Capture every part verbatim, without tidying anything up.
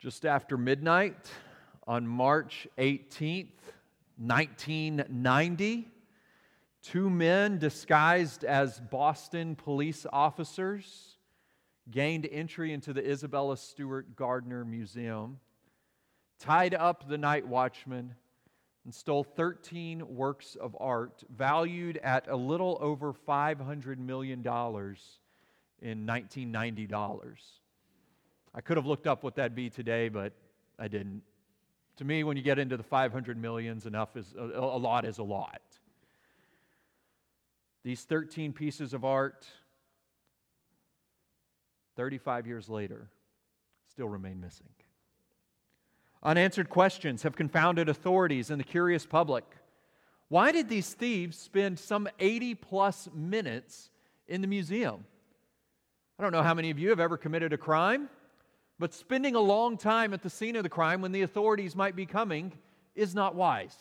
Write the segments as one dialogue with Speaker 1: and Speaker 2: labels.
Speaker 1: Just after midnight on March eighteenth, nineteen ninety, two men disguised as Boston police officers gained entry into the Isabella Stewart Gardner Museum, tied up the night watchman, and stole thirteen works of art valued at a little over five hundred million dollars in nineteen ninety dollars. I could have looked up what that'd be today, but I didn't. To me, when you get into the five hundred millions, enough is a, a lot is a lot. These thirteen pieces of art, thirty-five years later, still remain missing. Unanswered questions have confounded authorities and the curious public. Why did these thieves spend some eighty plus minutes in the museum? I don't know how many of you have ever committed a crime, but spending a long time at the scene of the crime when the authorities might be coming is not wise.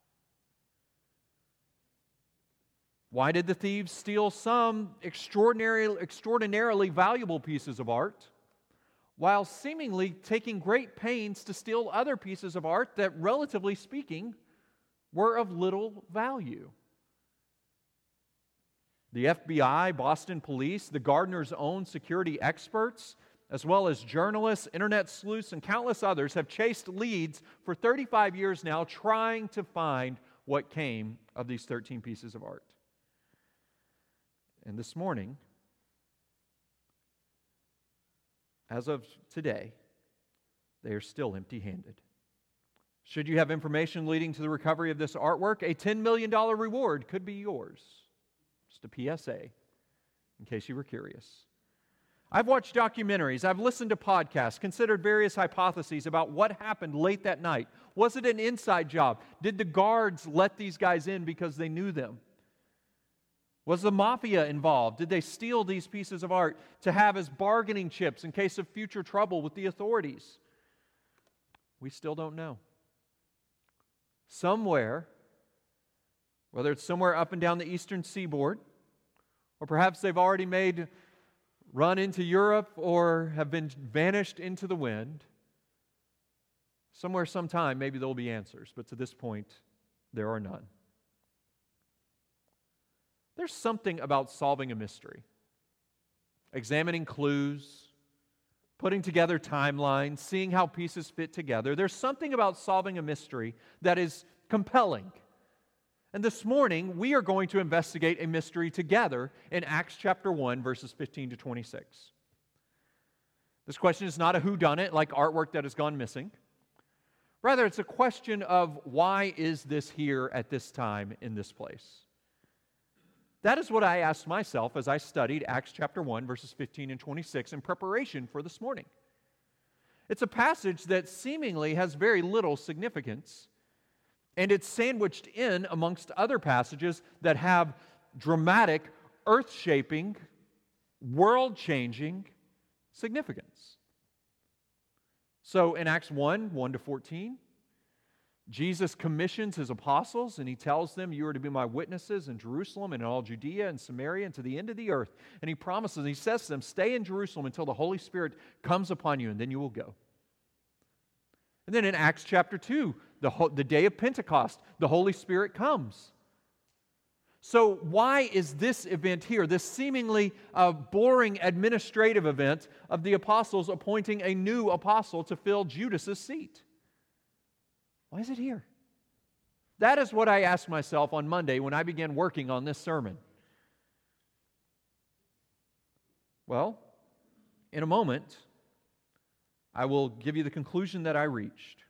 Speaker 1: Why did the thieves steal some extraordinary, extraordinarily valuable pieces of art, while seemingly taking great pains to steal other pieces of art that, relatively speaking, were of little value? The F B I, Boston Police, the Gardner's own security experts, as well as journalists, internet sleuths, and countless others have chased leads for thirty-five years now, trying to find what came of these thirteen pieces of art. And this morning, as of today, they are still empty-handed. Should you have information leading to the recovery of this artwork, a ten million dollars reward could be yours. Just a P S A, in case you were curious. I've watched documentaries, I've listened to podcasts, considered various hypotheses about what happened late that night. Was it an inside job? Did the guards let these guys in because they knew them? Was the mafia involved? Did they steal these pieces of art to have as bargaining chips in case of future trouble with the authorities? We still don't know. Somewhere, whether it's somewhere up and down the eastern seaboard, or perhaps they've already made run into Europe or have been vanished into the wind, somewhere, sometime, maybe there will be answers, but to this point, there are none. There's something about solving a mystery, examining clues, putting together timelines, seeing how pieces fit together. There's something about solving a mystery that is compelling. And this morning, we are going to investigate a mystery together in Acts chapter one, verses fifteen to twenty-six. This question is not a whodunit, like artwork that has gone missing. Rather, it's a question of why is this here at this time in this place? That is what I asked myself as I studied Acts chapter one, verses fifteen and twenty-six in preparation for this morning. It's a passage that seemingly has very little significance, and it's sandwiched in amongst other passages that have dramatic, earth-shaping, world-changing significance. So in Acts one, one to fourteen, Jesus commissions his apostles and he tells them, you are to be my witnesses in Jerusalem and in all Judea and Samaria and to the end of the earth. And he promises, and he says to them, stay in Jerusalem until the Holy Spirit comes upon you and then you will go. And then in Acts chapter two, the, ho- the day of Pentecost, the Holy Spirit comes. So why is this event here, this seemingly uh, boring administrative event of the apostles appointing a new apostle to fill Judas's seat? Why is it here? That is what I asked myself on Monday when I began working on this sermon. Well, in a moment, I will give you the conclusion that I reached.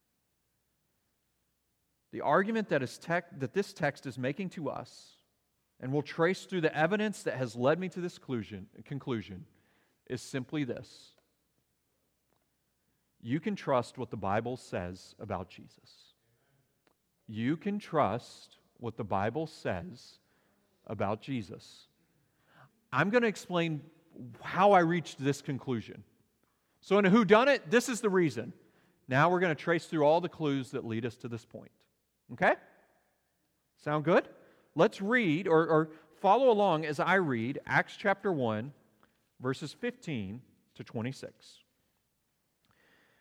Speaker 1: The argument that, is tec- that this text is making to us, and we'll trace through the evidence that has led me to this conclusion, conclusion, is simply this. You can trust what the Bible says about Jesus. You can trust what the Bible says about Jesus. I'm going to explain how I reached this conclusion. So in a whodunit, this is the reason. Now we're going to trace through all the clues that lead us to this point. Okay? Sound good? Let's read or, or follow along as I read Acts chapter one, verses fifteen to twenty-six.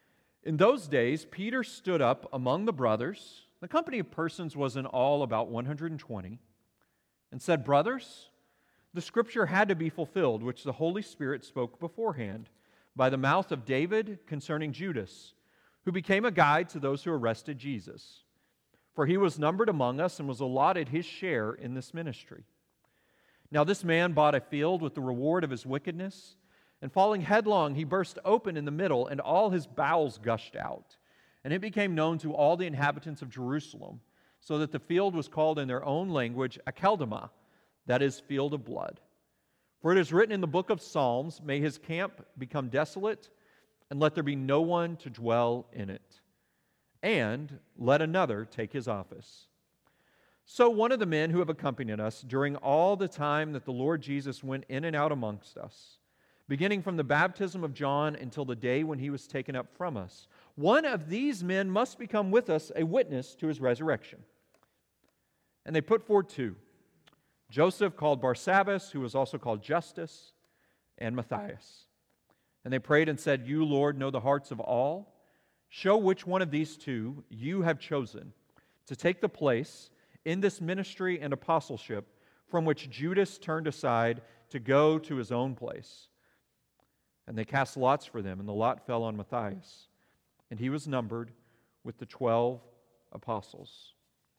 Speaker 1: In those days, Peter stood up among the brothers. The company of persons was in all about one hundred twenty, and said, "Brothers, the scripture had to be fulfilled, which the Holy Spirit spoke beforehand by the mouth of David concerning Judas, who became a guide to those who arrested Jesus. For he was numbered among us and was allotted his share in this ministry. Now this man bought a field with the reward of his wickedness, and falling headlong, he burst open in the middle, and all his bowels gushed out. And it became known to all the inhabitants of Jerusalem, so that the field was called in their own language Akeldama, that is, field of blood. For it is written in the book of Psalms, may his camp become desolate, and let there be no one to dwell in it. And let another take his office." So one of the men who have accompanied us during all the time that the Lord Jesus went in and out amongst us, beginning from the baptism of John until the day when he was taken up from us, one of these men must become with us a witness to his resurrection. And they put forward two, Joseph called Barsabbas, who was also called Justus, and Matthias. And they prayed and said, "You, Lord, know the hearts of all. Show which one of these two you have chosen to take the place in this ministry and apostleship from which Judas turned aside to go to his own place." And they cast lots for them, and the lot fell on Matthias, and he was numbered with the twelve apostles.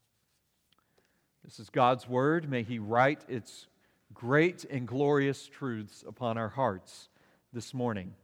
Speaker 1: This is God's word. May He write its great and glorious truths upon our hearts this morning.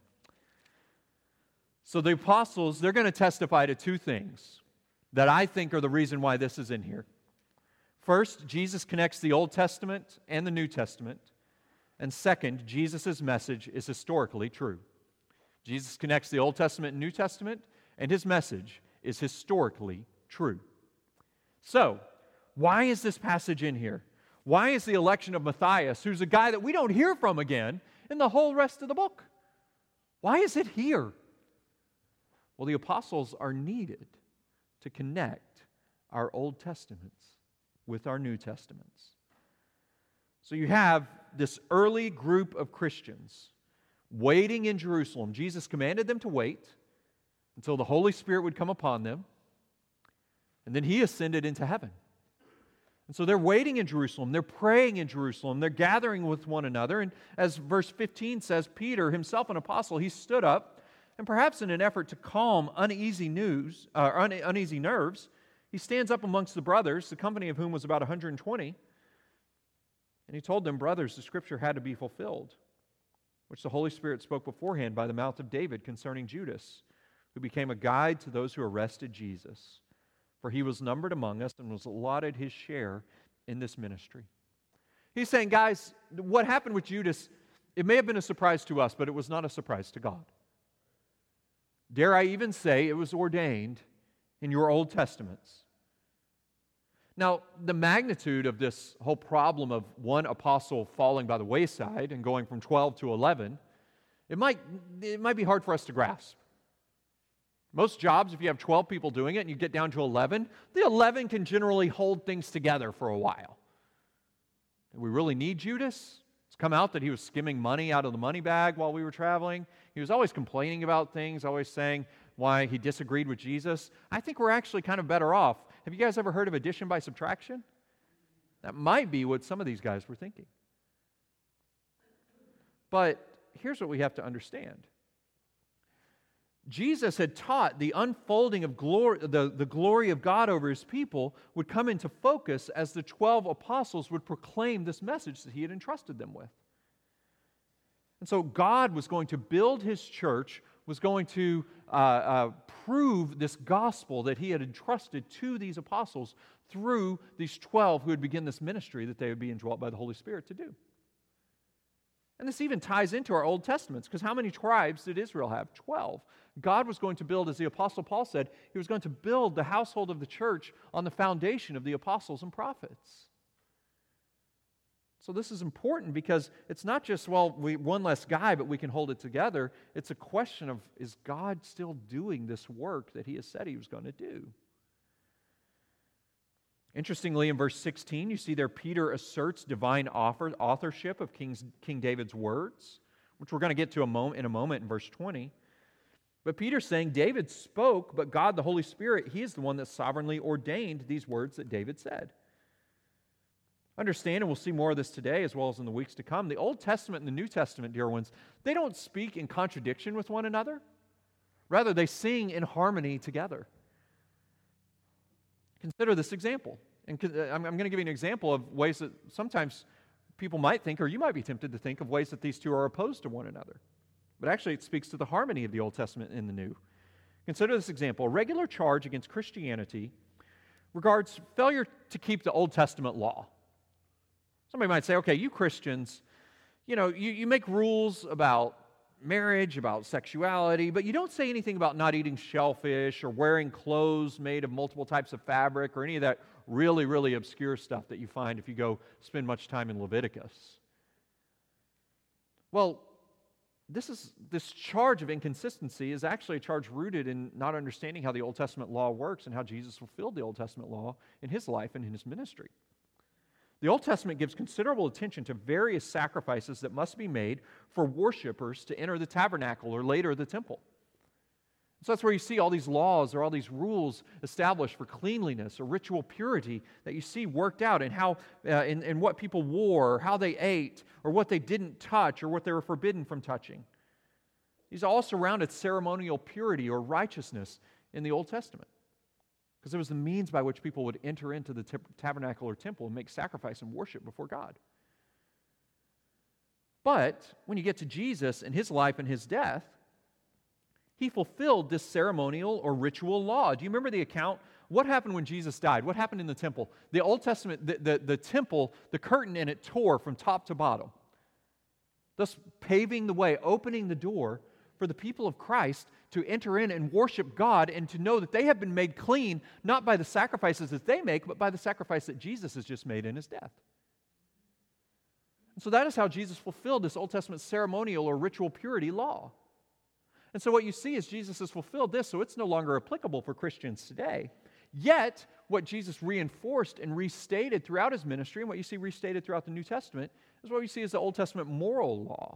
Speaker 1: So the apostles, they're going to testify to two things that I think are the reason why this is in here. First, Jesus connects the Old Testament and the New Testament. And second, Jesus' message is historically true. Jesus connects the Old Testament and New Testament, and His message is historically true. So, why is this passage in here? Why is the election of Matthias, who's a guy that we don't hear from again in the whole rest of the book? Why is it here? Well, the apostles are needed to connect our Old Testaments with our New Testaments. So you have this early group of Christians waiting in Jerusalem. Jesus commanded them to wait until the Holy Spirit would come upon them, and then He ascended into heaven. And so they're waiting in Jerusalem, they're praying in Jerusalem, they're gathering with one another, and as verse fifteen says, Peter, himself an apostle, he stood up, and perhaps in an effort to calm uneasy news, uh, un- uneasy nerves, he stands up amongst the brothers, the company of whom was about one hundred twenty, and he told them, "Brothers, the scripture had to be fulfilled, which the Holy Spirit spoke beforehand by the mouth of David concerning Judas, who became a guide to those who arrested Jesus. For he was numbered among us and was allotted his share in this ministry." He's saying, guys, what happened with Judas, it may have been a surprise to us, but it was not a surprise to God. Dare I even say it was ordained in your Old Testaments. Now, the magnitude of this whole problem of one apostle falling by the wayside and going from twelve to eleven, it might, it might be hard for us to grasp. Most jobs, if you have twelve people doing it and you get down to eleven, the eleven can generally hold things together for a while. Do we really need Judas? It's come out that he was skimming money out of the money bag while we were traveling. He was always complaining about things, always saying why he disagreed with Jesus. I think we're actually kind of better off. Have you guys ever heard of addition by subtraction? That might be what some of these guys were thinking. But here's what we have to understand. Jesus had taught the unfolding of glory, the, the glory of God over His people would come into focus as the twelve apostles would proclaim this message that He had entrusted them with. And so God was going to build His church, was going to uh, uh, prove this gospel that He had entrusted to these apostles through these twelve who would begin this ministry that they would be indwelt by the Holy Spirit to do. And this even ties into our Old Testaments, because how many tribes did Israel have? Twelve. God was going to build, as the Apostle Paul said, He was going to build the household of the church on the foundation of the apostles and prophets. So this is important because it's not just, well, we, one less guy, but we can hold it together. It's a question of, is God still doing this work that He has said He was going to do? Interestingly, in verse sixteen, you see there Peter asserts divine author, authorship of King's, King David's words, which we're going to get to a moment, in a moment in verse twenty. But Peter's saying David spoke, but God, the Holy Spirit, He is the one that sovereignly ordained these words that David said. Understand, and we'll see more of this today as well as in the weeks to come, the Old Testament and the New Testament, dear ones, they don't speak in contradiction with one another. Rather, they sing in harmony together. Consider this example. And I'm going to give you an example of ways that sometimes people might think, or you might be tempted to think, of ways that these two are opposed to one another. But actually, it speaks to the harmony of the Old Testament and the New. Consider this example. A regular charge against Christianity regards failure to keep the Old Testament law. Somebody might say, okay, you Christians, you know, you, you make rules about marriage, about sexuality, but you don't say anything about not eating shellfish or wearing clothes made of multiple types of fabric or any of that really, really obscure stuff that you find if you go spend much time in Leviticus. Well, This is this charge of inconsistency is actually a charge rooted in not understanding how the Old Testament law works and how Jesus fulfilled the Old Testament law in His life and in His ministry. The Old Testament gives considerable attention to various sacrifices that must be made for worshipers to enter the tabernacle or later the temple. So that's where you see all these laws or all these rules established for cleanliness or ritual purity that you see worked out in how, uh, in, in what people wore, or how they ate, or what they didn't touch, or what they were forbidden from touching. These all surrounded ceremonial purity or righteousness in the Old Testament, because it was the means by which people would enter into the t- tabernacle or temple and make sacrifice and worship before God. But when you get to Jesus and His life and His death, He fulfilled this ceremonial or ritual law. Do you remember the account? What happened when Jesus died? What happened in the temple? The Old Testament, the, the, the temple, the curtain in it tore from top to bottom, thus paving the way, opening the door for the people of Christ to enter in and worship God and to know that they have been made clean, not by the sacrifices that they make, but by the sacrifice that Jesus has just made in His death. And so that is how Jesus fulfilled this Old Testament ceremonial or ritual purity law. And so what you see is Jesus has fulfilled this, so it's no longer applicable for Christians today. Yet, what Jesus reinforced and restated throughout His ministry, and what you see restated throughout the New Testament, is what you see as the Old Testament moral law.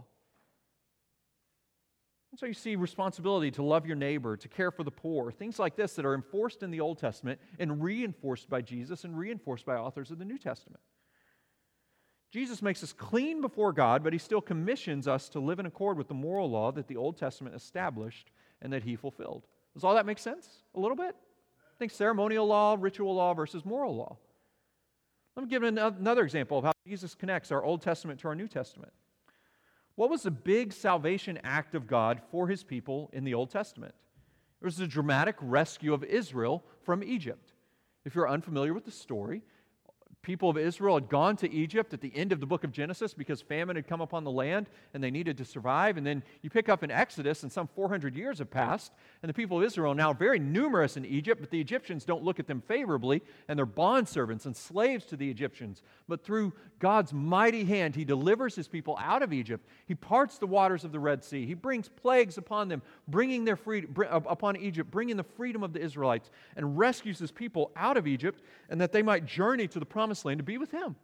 Speaker 1: And so you see responsibility to love your neighbor, to care for the poor, things like this that are enforced in the Old Testament and reinforced by Jesus and reinforced by authors of the New Testament. Jesus makes us clean before God, but He still commissions us to live in accord with the moral law that the Old Testament established and that He fulfilled. Does all that make sense? A little bit? Think ceremonial law, ritual law versus moral law. Let me give another example of how Jesus connects our Old Testament to our New Testament. What was the big salvation act of God for His people in the Old Testament? It was the dramatic rescue of Israel from Egypt. If you're unfamiliar with the story, people of Israel had gone to Egypt at the end of the book of Genesis because famine had come upon the land and they needed to survive. And then you pick up in Exodus and some four hundred years have passed and the people of Israel are now very numerous in Egypt, but the Egyptians don't look at them favorably and they're bondservants and slaves to the Egyptians. But through God's mighty hand, He delivers His people out of Egypt. He parts the waters of the Red Sea. He brings plagues upon them, bringing their freedom upon Egypt, bringing the freedom of the Israelites, and rescues His people out of Egypt and that they might journey to the promised land to be with Him.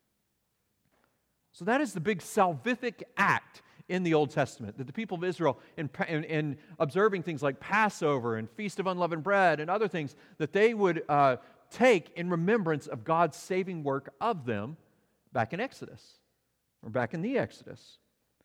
Speaker 1: So that is the big salvific act in the Old Testament, that the people of Israel, in, in, in observing things like Passover and Feast of Unleavened Bread and other things, that they would uh, take in remembrance of God's saving work of them back in Exodus, or back in the Exodus.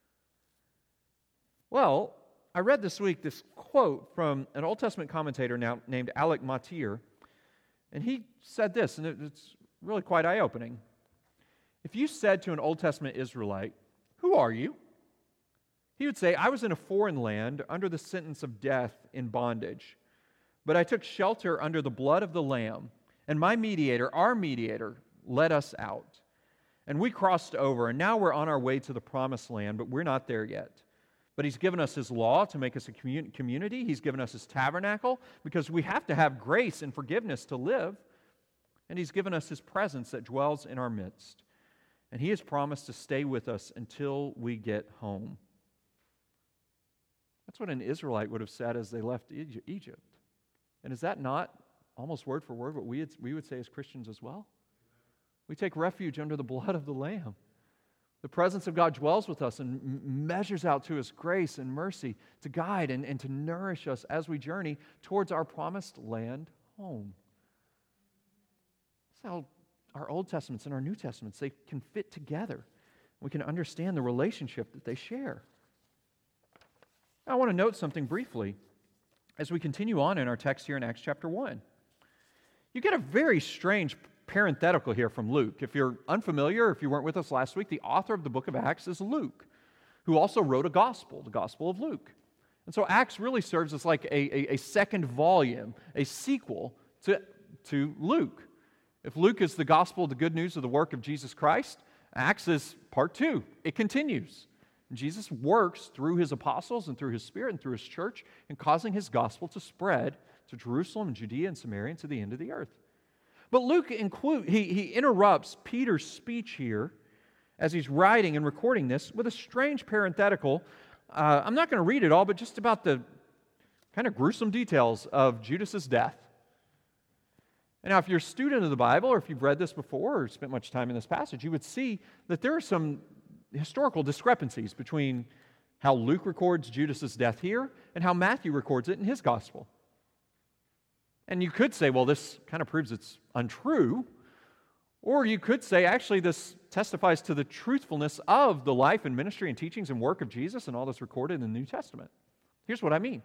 Speaker 1: Well, I read this week this quote from an Old Testament commentator now named Alec Motyer, and he said this, and it, it's really quite eye-opening. If you said to an Old Testament Israelite, "Who are you?" he would say, "I was in a foreign land under the sentence of death in bondage, but I took shelter under the blood of the Lamb, and my mediator, our mediator, led us out. And we crossed over, and now we're on our way to the promised land, but we're not there yet. But He's given us His law to make us a commun- community. He's given us His tabernacle because we have to have grace and forgiveness to live. And He's given us His presence that dwells in our midst. And He has promised to stay with us until we get home." That's what an Israelite would have said as they left Egypt. And is that not almost word for word what we we would say as Christians as well? We take refuge under the blood of the Lamb. The presence of God dwells with us and m- measures out to us grace and mercy to guide and, and to nourish us as we journey towards our promised land home. That's how our Old Testaments and our New Testaments, they can fit together. We can understand the relationship that they share. Now, I want to note something briefly as we continue on in our text here in Acts chapter one. You get a very strange parenthetical here from Luke. If you're unfamiliar, if you weren't with us last week, the author of the book of Acts is Luke, who also wrote a gospel, the Gospel of Luke. And so Acts really serves as like a, a, a second volume, a sequel to, to Luke. If Luke is the gospel, the good news of the work of Jesus Christ, Acts is part two. It continues. Jesus works through his apostles and through his Spirit and through his church in causing his gospel to spread to Jerusalem and Judea and Samaria and to the end of the earth. But Luke include, he, he interrupts Peter's speech here as he's writing and recording this with a strange parenthetical. Uh, I'm not going to read it all, but just about the kind of gruesome details of Judas's death. And now, if you're a student of the Bible, or if you've read this before or spent much time in this passage, you would see that there are some historical discrepancies between how Luke records Judas's death here and how Matthew records it in his gospel. And you could say, well, this kind of proves it's untrue. Or you could say, actually, this testifies to the truthfulness of the life and ministry and teachings and work of Jesus and all that's recorded in the New Testament. Here's what I mean.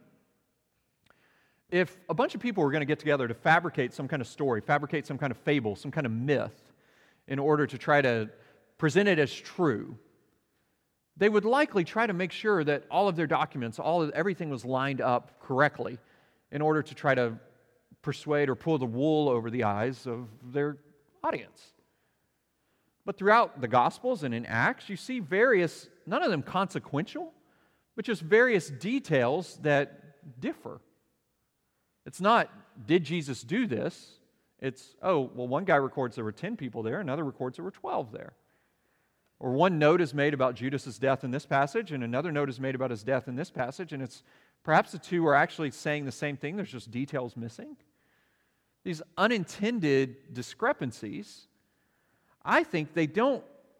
Speaker 1: If a bunch of people were going to get together to fabricate some kind of story, fabricate some kind of fable, some kind of myth, in order to try to present it as true, they would likely try to make sure that all of their documents, all of, everything was lined up correctly in order to try to persuade or pull the wool over the eyes of their audience. But throughout the Gospels and in Acts, you see various, none of them consequential, but just various details that differ. It's not, did Jesus do this? It's, oh, well, one guy records there were ten people there, another records there were twelve there. Or one note is made about Judas's death in this passage, and another note is made about his death in this passage, and it's perhaps the two are actually saying the same thing, there's just details missing. These unintended discrepancies, I think they don't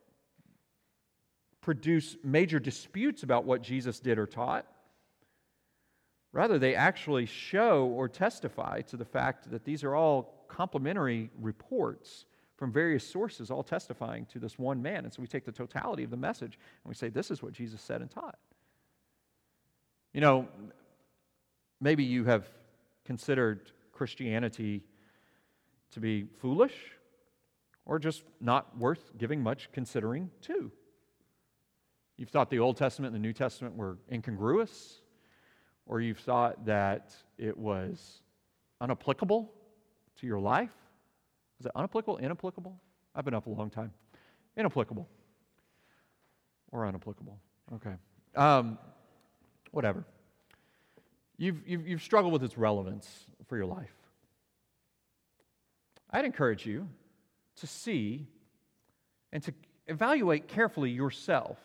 Speaker 1: produce major disputes about what Jesus did or taught. Rather, they actually show or testify to the fact that these are all complementary reports from various sources, all testifying to this one man. And so we take the totality of the message and we say, this is what Jesus said and taught. You know, maybe you have considered Christianity to be foolish or just not worth giving much considering to. You've thought the Old Testament and the New Testament were incongruous, or you've thought that it was unapplicable to your life. Is it unapplicable, inapplicable? I've been up a long time. Inapplicable or unapplicable. Okay. Um, whatever. You've, you've, you've struggled with its relevance for your life. I'd encourage you to see and to evaluate carefully yourself.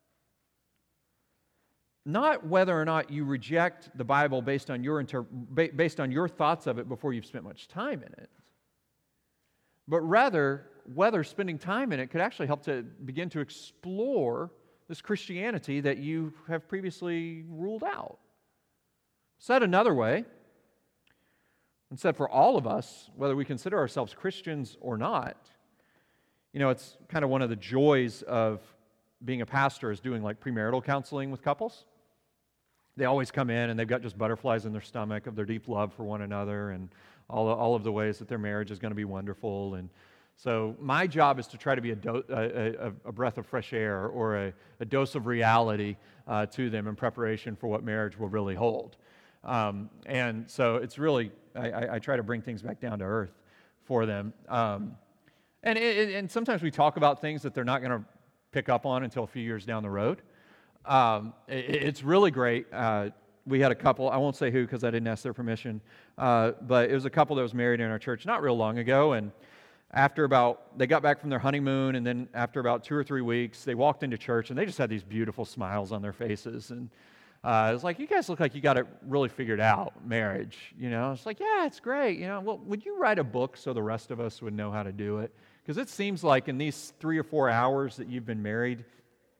Speaker 1: Not whether or not you reject the Bible based on your inter- based on your thoughts of it before you've spent much time in it, but rather whether spending time in it could actually help to begin to explore this Christianity that you have previously ruled out. Said another way, and said for all of us, whether we consider ourselves Christians or not, you know, it's kind of one of the joys of being a pastor is doing like premarital counseling with couples. They always come in and they've got just butterflies in their stomach of their deep love for one another and all, all of the ways that their marriage is going to be wonderful. And so my job is to try to be a, do, a, a, a breath of fresh air or a, a dose of reality uh, to them in preparation for what marriage will really hold. Um, and so it's really, I, I try to bring things back down to earth for them. Um, and, it, and sometimes we talk about things that they're not going to pick up on until a few years down the road. Um, it, it's really great. Uh, we had a couple, I won't say who because I didn't ask their permission, uh, but it was a couple that was married in our church not real long ago, and after about, they got back from their honeymoon, and then after about two or three weeks, they walked into church, and they just had these beautiful smiles on their faces, and uh, it was like, you guys look like you got it really figured out, marriage, you know? It's like, yeah, it's great, you know, well, would you write a book so the rest of us would know how to do it? Because it seems like in these three or four hours that you've been married,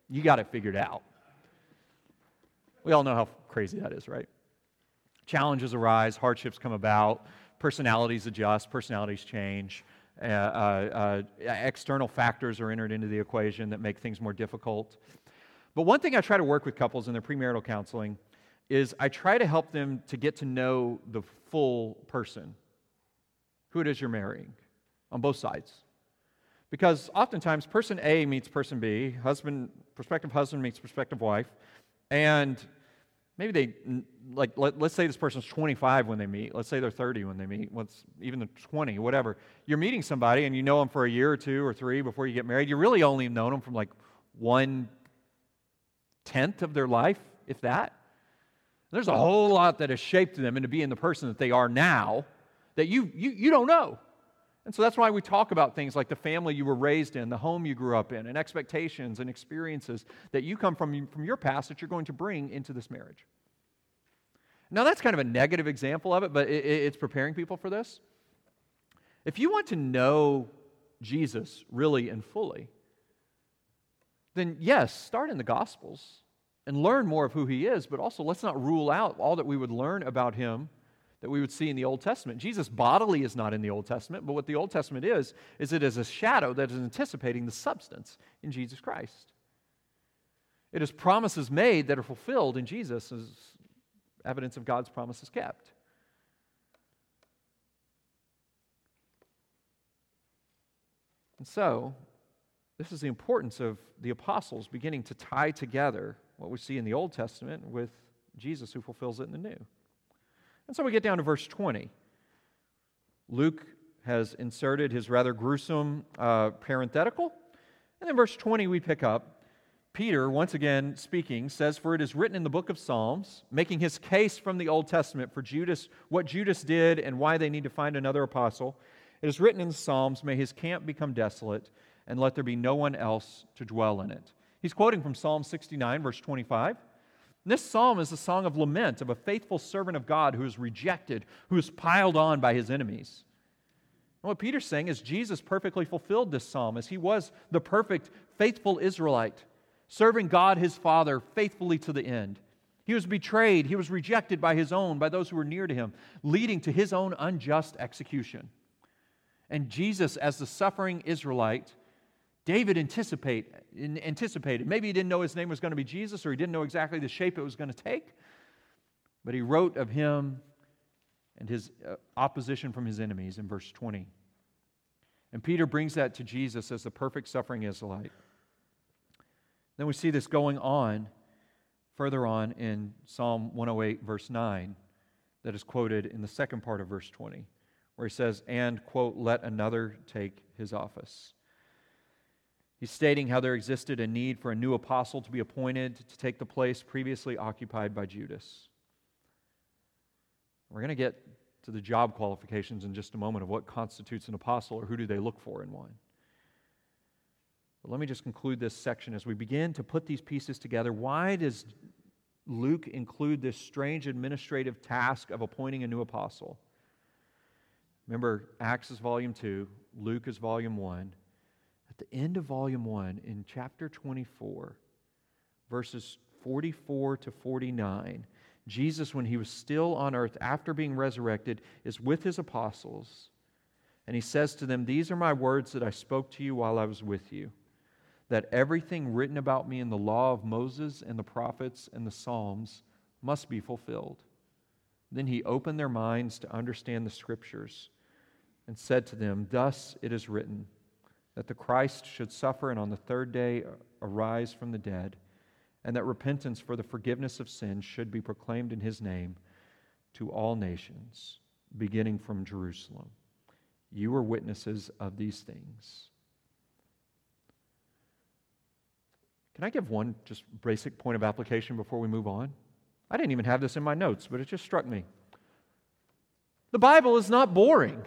Speaker 1: You got it figured out. We all know how crazy that is, right? Challenges arise, hardships come about, personalities adjust, personalities change, uh, uh, uh, external factors are entered into the equation that make things more difficult. But one thing I try to work with couples in their premarital counseling is I try to help them to get to know the full person, who it is you're marrying, on both sides. Because oftentimes person A meets person B, husband, prospective husband meets prospective wife, and maybe they, like, let, let's say this person's twenty-five when they meet. Let's say they're thirty when they meet. Let's, even they're twenty, whatever. You're meeting somebody and you know them for a year or two or three before you get married. You really only known them from like one tenth of their life, if that. There's a whole lot that has shaped them into being the person that they are now that you you you don't know. And so that's why we talk about things like the family you were raised in, the home you grew up in, and expectations and experiences that you come from, from your past that you're going to bring into this marriage. Now, that's kind of a negative example of it, but it, it's preparing people for this. If you want to know Jesus really and fully, then yes, start in the Gospels and learn more of who He is, but also let's not rule out all that we would learn about Him that we would see in the Old Testament. Jesus bodily is not in the Old Testament, but what the Old Testament is, is it is a shadow that is anticipating the substance in Jesus Christ. It is promises made that are fulfilled in Jesus as evidence of God's promises kept. And so, this is the importance of the apostles beginning to tie together what we see in the Old Testament with Jesus who fulfills it in the New. And so we get down to verse twenty. Luke has inserted his rather gruesome uh, parenthetical. And then verse twenty we pick up. Peter, once again speaking, says, "For it is written in the book of Psalms," making his case from the Old Testament for Judas, what Judas did and why they need to find another apostle. "It is written in the Psalms, may his camp become desolate, and let there be no one else to dwell in it." He's quoting from Psalm sixty-nine, verse twenty-five. This psalm is a song of lament of a faithful servant of God who is rejected, who is piled on by his enemies. And what Peter's saying is Jesus perfectly fulfilled this psalm as he was the perfect, faithful Israelite, serving God his Father faithfully to the end. He was betrayed, he was rejected by his own, by those who were near to him, leading to his own unjust execution. And Jesus, as the suffering Israelite, David anticipate, anticipated. Maybe he didn't know his name was going to be Jesus, or he didn't know exactly the shape it was going to take, but he wrote of him and his opposition from his enemies in verse twenty. And Peter brings that to Jesus as the perfect suffering Israelite. Then we see this going on further on in Psalm one oh eight, verse nine, that is quoted in the second part of verse twenty, where he says, and, quote, "let another take his office." He's stating how there existed a need for a new apostle to be appointed to take the place previously occupied by Judas. We're going to get to the job qualifications in just a moment of what constitutes an apostle, or who do they look for in one. But let me just conclude this section as we begin to put these pieces together. Why does Luke include this strange administrative task of appointing a new apostle? Remember, Acts is volume two, Luke is volume one. At the end of volume one, in chapter twenty-four, verses forty-four to forty-nine, Jesus, when he was still on earth after being resurrected, is with his apostles, and he says to them, "These are my words that I spoke to you while I was with you, that everything written about me in the law of Moses and the prophets and the Psalms must be fulfilled." Then he opened their minds to understand the Scriptures and said to them, "Thus it is written, that the Christ should suffer and on the third day arise from the dead, and that repentance for the forgiveness of sins should be proclaimed in his name to all nations, beginning from Jerusalem. You are witnesses of these things." Can I give one just basic point of application before we move on? I didn't even have this in my notes, but it just struck me. The Bible is not boring.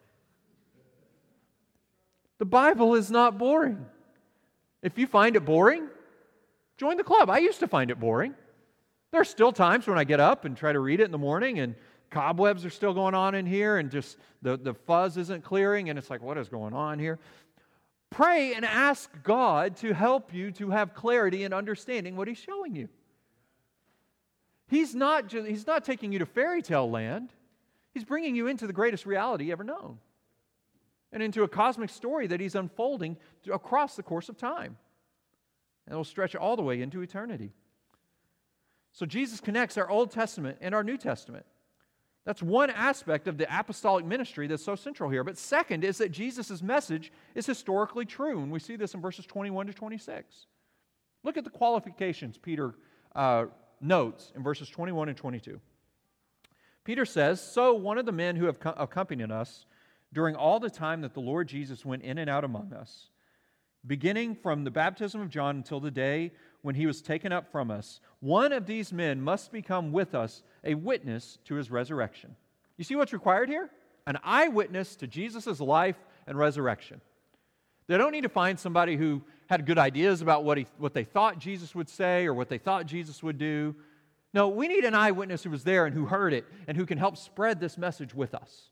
Speaker 1: The Bible is not boring. If you find it boring, join the club. I used to find it boring. There are still times when I get up and try to read it in the morning, and cobwebs are still going on in here, and just the, the fuzz isn't clearing, and it's like, what is going on here? Pray and ask God to help you to have clarity in understanding what He's showing you. He's not, just, he's not taking you to fairy tale land. He's bringing you into the greatest reality ever known, and into a cosmic story that He's unfolding across the course of time. And it will stretch all the way into eternity. So Jesus connects our Old Testament and our New Testament. That's one aspect of the apostolic ministry that's so central here. But second is that Jesus' message is historically true, and we see this in verses twenty-one to twenty-six. Look at the qualifications Peter uh, notes in verses twenty-one and twenty-two. Peter says, "So one of the men who have co- accompanied us during all the time that the Lord Jesus went in and out among us, beginning from the baptism of John until the day when He was taken up from us, one of these men must become with us a witness to His resurrection." You see what's required here? An eyewitness to Jesus' life and resurrection. They don't need to find somebody who had good ideas about what, he, what they thought Jesus would say or what they thought Jesus would do. No, we need an eyewitness who was there and who heard it and who can help spread this message with us.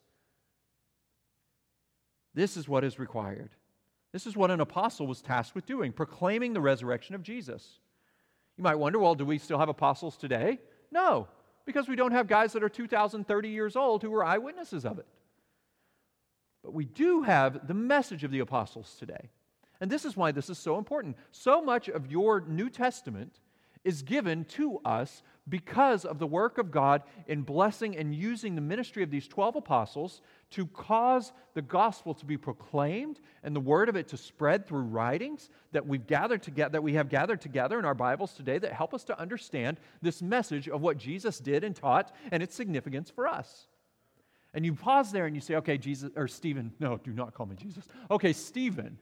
Speaker 1: This is what is required. This is what an apostle was tasked with doing, proclaiming the resurrection of Jesus. You might wonder, well, do we still have apostles today? No, because we don't have guys that are two thousand thirty years old who were eyewitnesses of it. But we do have the message of the apostles today. And this is why this is so important. So much of your New Testament is given to us because of the work of God in blessing and using the ministry of these twelve apostles to cause the gospel to be proclaimed and the word of it to spread through writings that we've gathered together, that we have gathered together in our Bibles today that help us to understand this message of what Jesus did and taught and its significance for us. And you pause there and you say, okay, Jesus, or Stephen, no, do not call me Jesus. Okay, Stephen,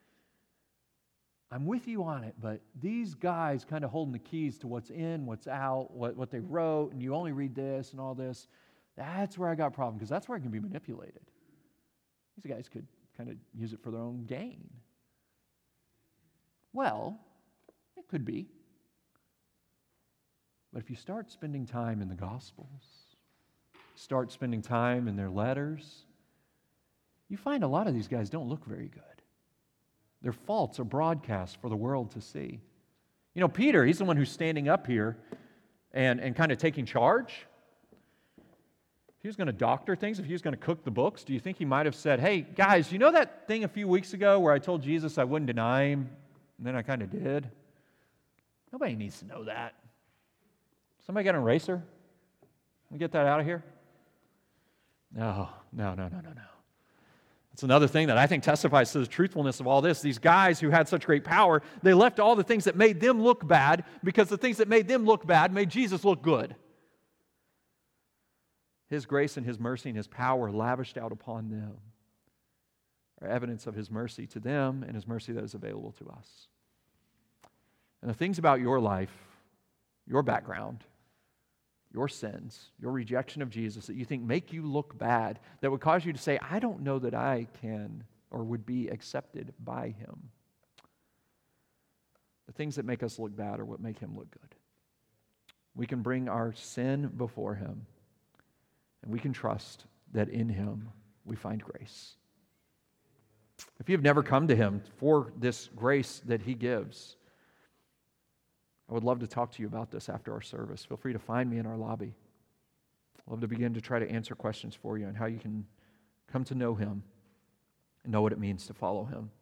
Speaker 1: I'm with you on it, but these guys kind of holding the keys to what's in, what's out, what, what they wrote, and you only read this and all this, that's where I got a problem, because that's where it can be manipulated. These guys could kind of use it for their own gain. Well, it could be. But if you start spending time in the Gospels, start spending time in their letters, you find a lot of these guys don't look very good. Their faults are broadcast for the world to see. You know, Peter, he's the one who's standing up here and, and kind of taking charge. If he was going to doctor things, if he was going to cook the books, do you think he might have said, hey, guys, you know that thing a few weeks ago where I told Jesus I wouldn't deny Him, and then I kind of did? Nobody needs to know that. Somebody got an eraser? Can we get that out of here? No, no, no, no, no, no. That's another thing that I think testifies to the truthfulness of all this. These guys who had such great power, they left all the things that made them look bad because the things that made them look bad made Jesus look good. His grace and His mercy and His power lavished out upon them are evidence of His mercy to them and His mercy that is available to us. And the things about your life, your background, your sins, your rejection of Jesus that you think make you look bad, that would cause you to say, I don't know that I can or would be accepted by Him. The things that make us look bad are what make Him look good. We can bring our sin before Him, and we can trust that in Him we find grace. If you've never come to Him for this grace that He gives, I would love to talk to you about this after our service. Feel free to find me in our lobby. I'd love to begin to try to answer questions for you on how you can come to know Him and know what it means to follow Him.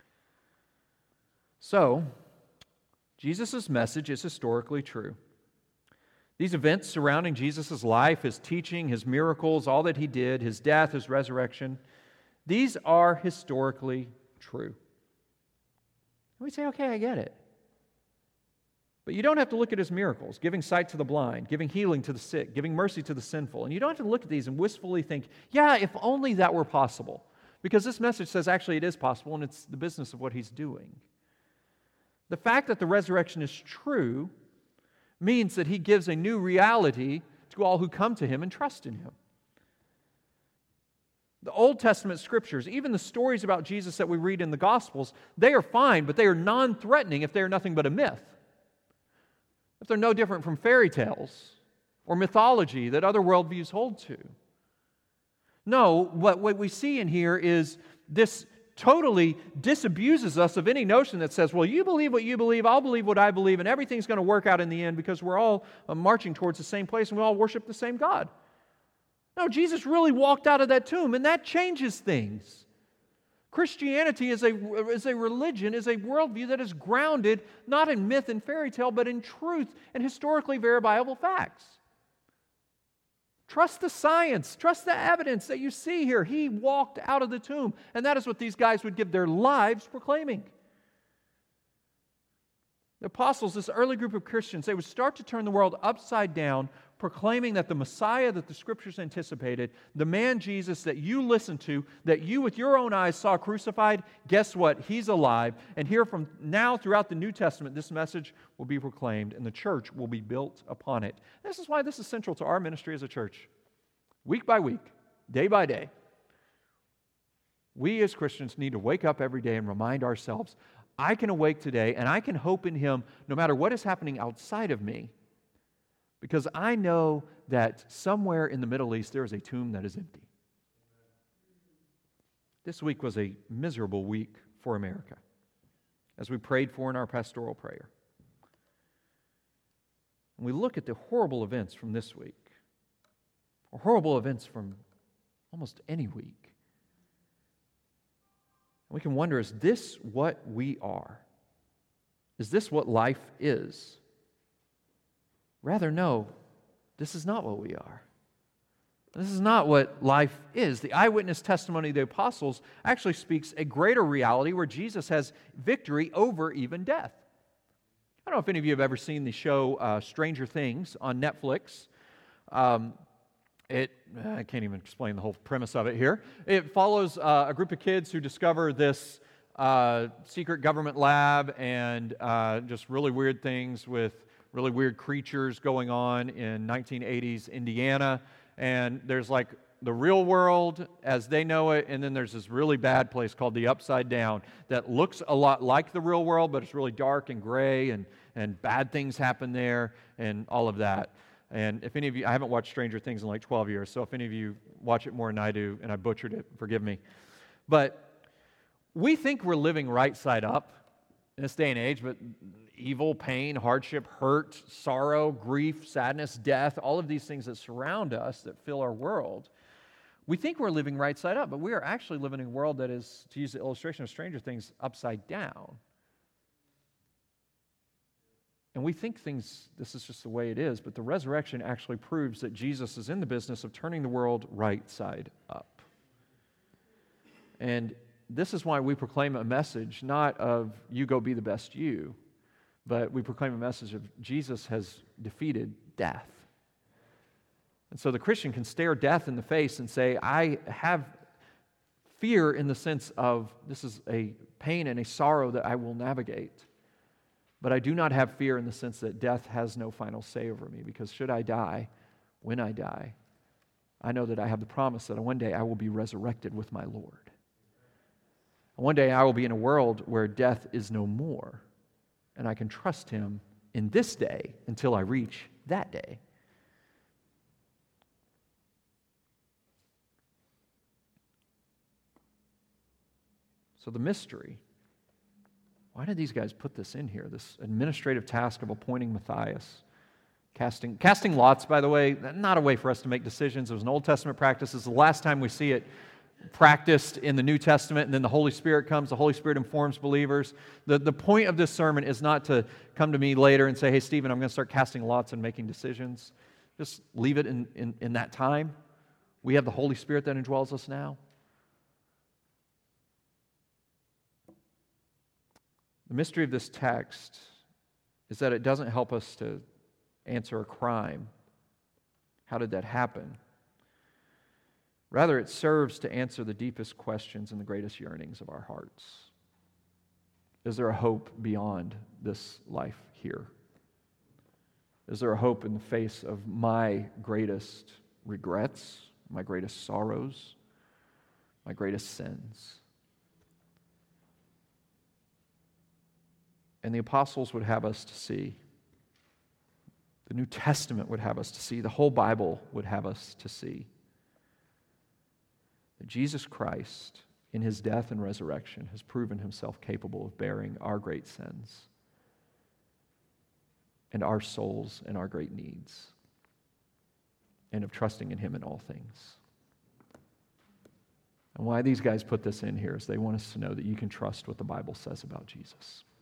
Speaker 1: So, Jesus' message is historically true. These events surrounding Jesus' life, His teaching, His miracles, all that He did, His death, His resurrection, these are historically true. And we say, okay, I get it. But you don't have to look at His miracles, giving sight to the blind, giving healing to the sick, giving mercy to the sinful. And you don't have to look at these and wistfully think, yeah, if only that were possible. Because this message says actually it is possible, and it's the business of what He's doing. The fact that the resurrection is true means that He gives a new reality to all who come to Him and trust in Him. The Old Testament scriptures, even the stories about Jesus that we read in the Gospels, they are fine, but they are non-threatening if they are nothing but a myth. If they're no different from fairy tales or mythology that other worldviews hold to. No, what, what we see in here is this totally disabuses us of any notion that says, well, you believe what you believe, I'll believe what I believe, and everything's going to work out in the end because we're all uh, marching towards the same place and we all worship the same God. No, Jesus really walked out of that tomb, and that changes things. Christianity is a, is a religion, is a worldview that is grounded not in myth and fairy tale, but in truth and historically verifiable facts. Trust the science. Trust the evidence that you see here. He walked out of the tomb, and that is what these guys would give their lives proclaiming. The apostles, this early group of Christians, they would start to turn the world upside down, proclaiming that the Messiah that the Scriptures anticipated, the man Jesus that you listened to, that you with your own eyes saw crucified, guess what? He's alive. And here from now throughout the New Testament, this message will be proclaimed, and the church will be built upon it. This is why this is central to our ministry as a church. Week by week, day by day, we as Christians need to wake up every day and remind ourselves, I can awake today and I can hope in Him no matter what is happening outside of me, because I know that somewhere in the Middle East there is a tomb that is empty. This week was a miserable week for America, as we prayed for in our pastoral prayer. And we look at the horrible events from this week, or horrible events from almost any week. We can wonder, is this what we are? Is this what life is? Rather, no, this is not what we are. This is not what life is. The eyewitness testimony of the apostles actually speaks a greater reality where Jesus has victory over even death. I don't know if any of you have ever seen the show uh, Stranger Things on Netflix. Um, It, I can't even explain the whole premise of it here. It follows uh, a group of kids who discover this uh, secret government lab and uh, just really weird things with really weird creatures going on in nineteen eighties Indiana. And there's like the real world as they know it, and then there's this really bad place called the Upside Down that looks a lot like the real world, but it's really dark and gray, and, and bad things happen there and all of that. And if any of you, I haven't watched Stranger Things in like twelve years, so if any of you watch it more than I do, and I butchered it, forgive me. But we think we're living right side up in this day and age, but evil, pain, hardship, hurt, sorrow, grief, sadness, death, all of these things that surround us, that fill our world, we think we're living right side up, but we are actually living in a world that is, to use the illustration of Stranger Things, upside down. And we think things, this is just the way it is, but the resurrection actually proves that Jesus is in the business of turning the world right side up. And this is why we proclaim a message not of you go be the best you, but we proclaim a message of Jesus has defeated death. And so the Christian can stare death in the face and say, I have fear in the sense of this is a pain and a sorrow that I will navigate. But I do not have fear in the sense that death has no final say over me, because should I die, when I die, I know that I have the promise that one day I will be resurrected with my Lord. One day I will be in a world where death is no more, and I can trust Him in this day until I reach that day. So the mystery, why did these guys put this in here, this administrative task of appointing Matthias? Casting, casting lots, by the way, not a way for us to make decisions. It was an Old Testament practice. It's the last time we see it practiced in the New Testament, and then the Holy Spirit comes. The Holy Spirit informs believers. The, the point of this sermon is not to come to me later and say, hey, Stephen, I'm going to start casting lots and making decisions. Just leave it in, in, in that time. We have the Holy Spirit that indwells us now. The mystery of this text is that it doesn't help us to answer a crime. How did that happen? Rather, it serves to answer the deepest questions and the greatest yearnings of our hearts. Is there a hope beyond this life here? Is there a hope in the face of my greatest regrets, my greatest sorrows, my greatest sins? And the apostles would have us to see, the New Testament would have us to see, the whole Bible would have us to see that Jesus Christ, in his death and resurrection, has proven himself capable of bearing our great sins and our souls and our great needs, and of trusting in him in all things. And why these guys put this in here is they want us to know that you can trust what the Bible says about Jesus.